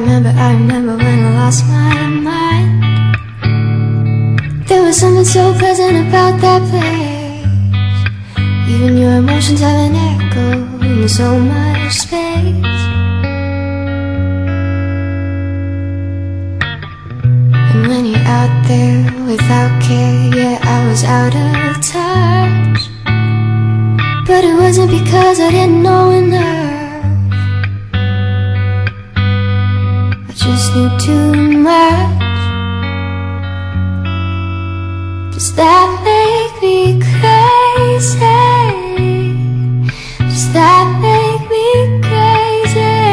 remember when I lost my mind. There was something so pleasant about that place. Even your emotions have an echo in so much space. And when you're out there without care, yeah, I was out of touch. But it wasn't because I didn't know enough. I just knew too much. Does that make me crazy? Does that make me crazy?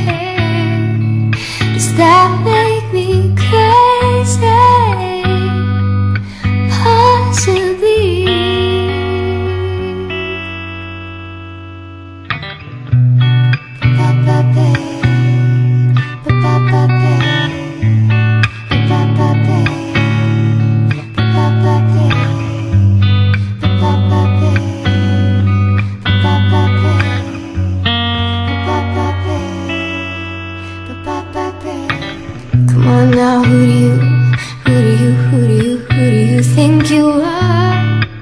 Does that make me crazy? Possibly. Come on now, who do you think you are?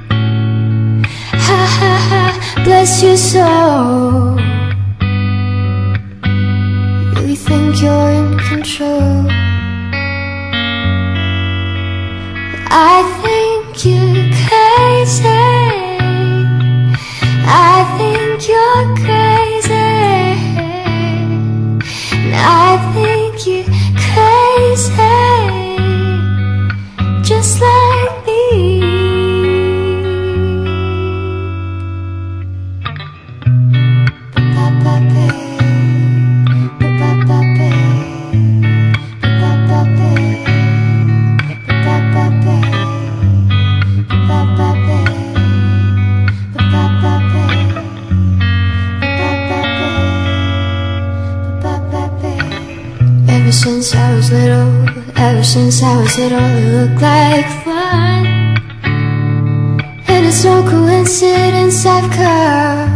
Ha ha ha, bless your soul. You really think you're in control? I think you're crazy. I think you're crazy. And I think you're crazy, just like me. Ever since I was little, it looked like fun. And it's no coincidence I've come